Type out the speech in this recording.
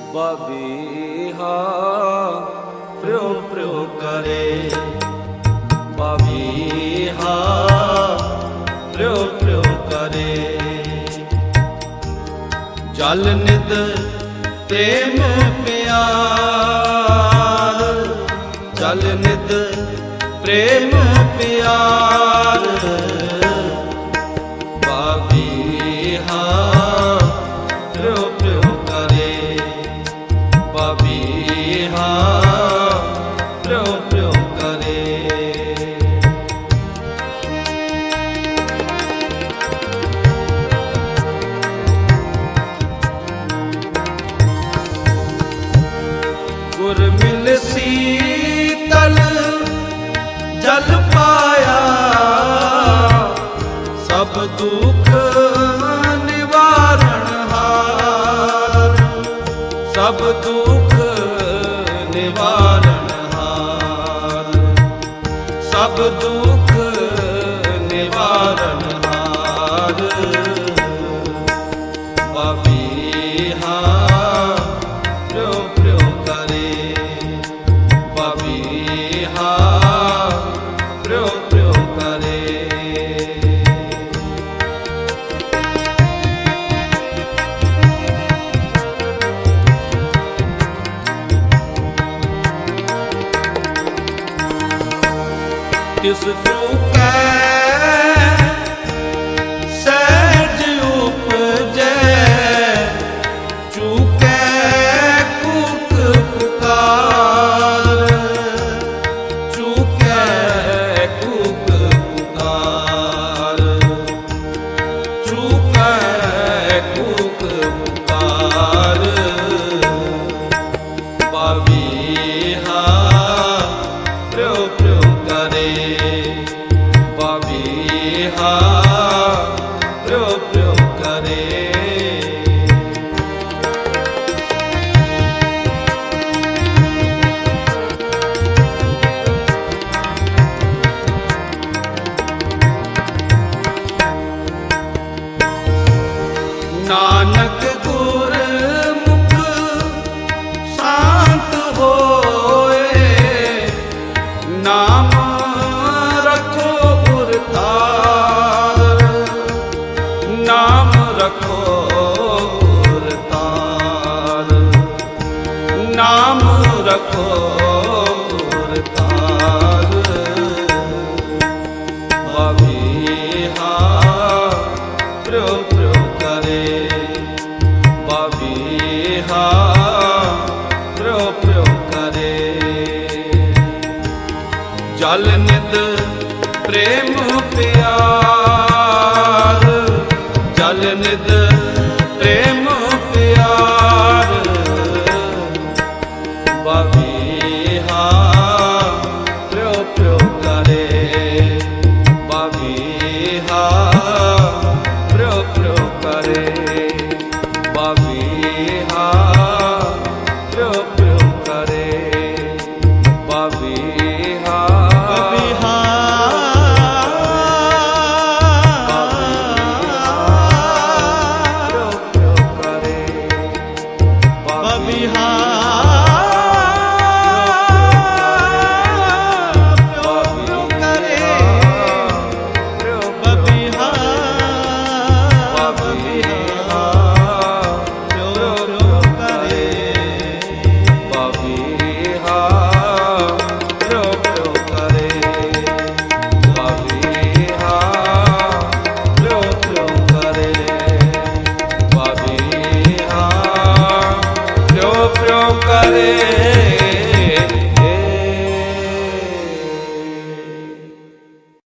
बबीहा pro pro करे, बबीहा pro pro करे। जल निद प्रेम प्यार, जल निद प्रेम प्यार। बबीहा प्रो प्रो करे, बबीहा प्रो प्रो करे। गुर मिल शीतल जल पाया, सब दुख निवारण हार, सब दुख निवारण हार, सब दुख निवारण हार। बबीहा प्रो प्रो करे, बबीहा प्रो प्रो करे। तिस चूकै सहज उपजै, चूकै कूक पुकार, चूकै कूक पुकार, चूकै कूक पुकार। बबीहा प्रो प्रो करे, बबीहा प्रो प्रो करे। नानक गुर मुख शांत होए, नाम रखो गुरतार, नाम रखो गुरतार, नाम रखो गुरतार। बबीहा प्रो प्रो करे, बबीहा प्रो प्रो करे। जल निद प्रेम प्यार, जल निद प्रेम प्यार। बबीहा प्रो प्रो करे, बबीहा प्रो प्रो करे, बबीहा प्रो प्रो करे, बबीहा करे।